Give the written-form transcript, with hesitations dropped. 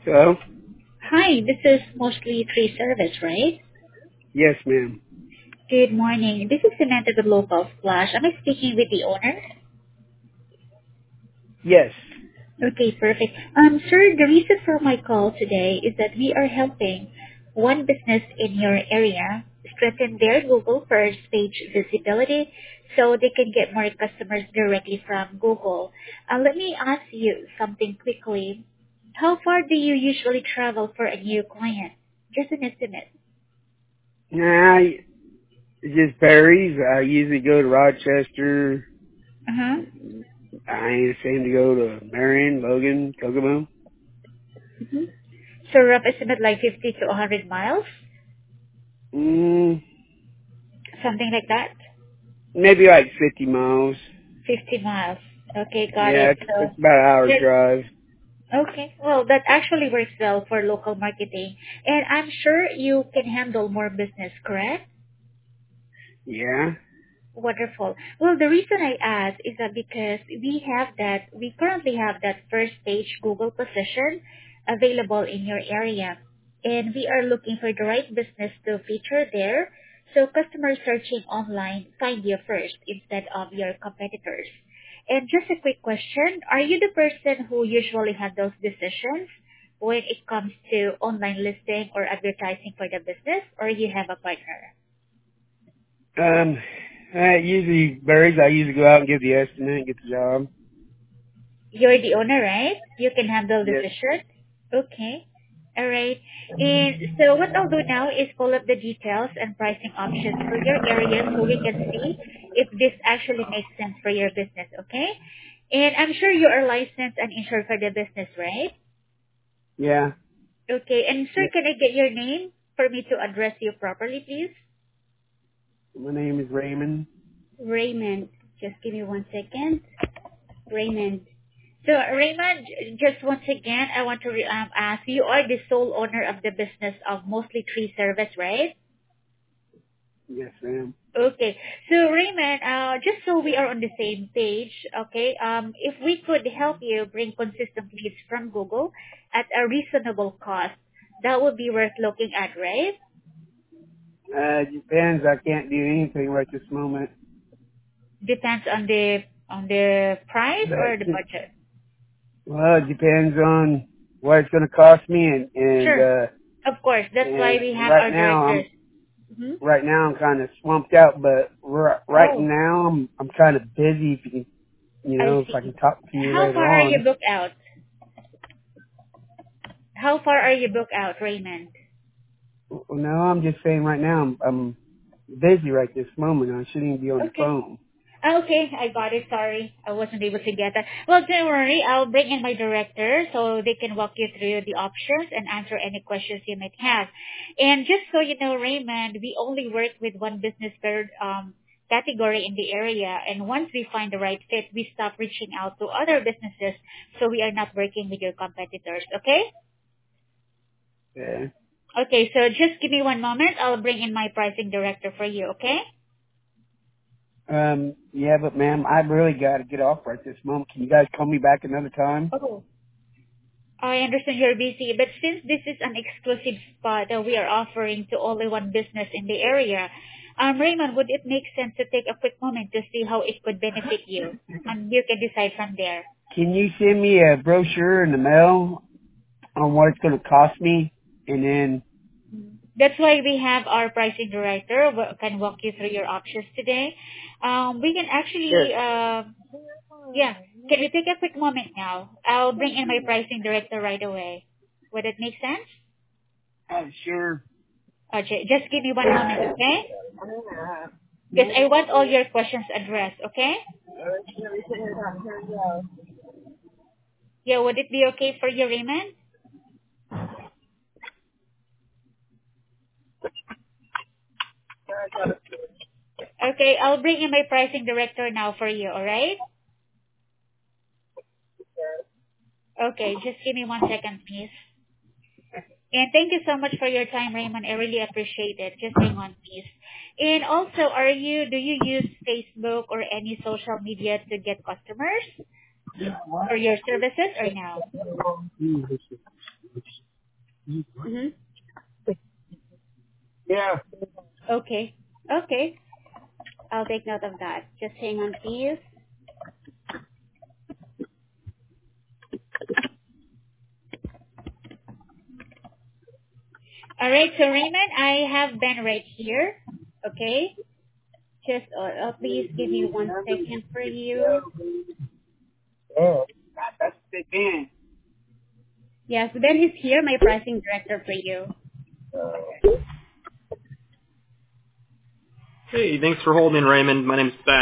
Hello? Hi, this is mostly tree service, right? Yes, ma'am. Good morning. This is Samantha with Local Splash. Am I speaking with the owner? Yes. Okay, perfect. Sir, the reason for my call today is that we are helping one business in your area strengthen their Google first page visibility so they can get more customers directly from Google. Let me ask you something quickly. How far do you usually travel for a new client? Just an estimate. Nah, it just varies. I usually go to Rochester. Uh-huh. I ain't ashamed to go to Marion, Logan, Kokomo. So rough estimate like 50 to 100 miles, Mm, something like that. maybe like 50 miles. 50 miles. Okay, got Yeah, it. it's about an hour Yes. drive. Okay, well that actually works well for local marketing, and I'm sure you can handle more business, correct? Yeah. Wonderful. Well, the reason I ask is that because we currently have that first page Google position available in your area. And we are looking for the right business to feature there. So customers searching online find you first instead of your competitors. And just a quick question, are you the person who usually handles decisions when it comes to online listing or advertising for the business, or you have a partner? Um, it usually varies. I usually go out and give the estimate and get the job. You're the owner, right? You can handle Yes. decisions. Okay. All right. And so what I'll do now is pull up the details and pricing options for your area so we can see if this actually makes sense for your business, okay? And I'm sure you are licensed and insured for the business, right? Yeah. Okay. And sir, Yeah. can I get your name for me to address you properly, please? My name is Raymond. Raymond. Just give me one second. Raymond. So Raymond, just once again, I want to ask, you are the sole owner of the business of Mostly Tree Service, right? Yes, ma'am. Okay. So Raymond, just so we are on the same page, okay, if we could help you bring consistent leads from Google at a reasonable cost, that would be worth looking at, right? Depends. I can't do anything right this moment. Depends on the price or the But budget. well, it depends on what it's going to cost me, Sure. Of course. That's why and we have our directors. Hmm. right now I'm kind of swamped out. But right Oh, now I'm kind of busy. If you can, I if I see. can talk to you How later far are you on. booked out? How far are you booked out, Raymond? No, I'm just saying right now I'm busy right this moment. I shouldn't even be on the Okay. phone. Okay, I got it. Sorry, I wasn't able to get that. Well, don't worry. I'll bring in my director so they can walk you through the options and answer any questions you might have. And just so you know, Raymond, we only work with one business per category in the area. And once we find the right fit, we stop reaching out to other businesses so we are not working with your competitors. Okay? Yeah. Okay, so just give me one moment. I'll bring in my pricing director for you, okay? Yeah, but ma'am, I really got to get off right this moment. Can you guys call me back another time? Oh. I understand you're busy, but since this is an exclusive spot that we are offering to only one business in the area, Raymond, would it make sense to take a quick moment to see how it could benefit you? And you can decide from there. Can you send me a brochure in the mail on what it's going to cost me, and then That's why we have our pricing director who can walk you through your options today. We can sure. actually, yeah, can you take a quick moment now? I'll bring in my pricing director right away. Would it make sense? Sure. Okay, just give me one moment, okay? Because I want all your questions addressed, okay? Yeah, would it be okay for you, Raymond? Okay, I'll bring in my pricing director now for you, alright? Okay, just give me 1 second, please. And thank you so much for your time, Raymond. I really appreciate it. Just hang on, please. And also, do you use Facebook or any social media to get customers for your services or no? Mm-hmm. Yeah. Okay. Okay. I'll take note of that. Just hang on, please. All right. So Raymond, I have Ben right here. Okay. Just please give me 1 second for you. Oh. That's the thing. Yes, Ben is here, my pricing director for you. Hey, thanks for holding, Raymond. My name's Ben.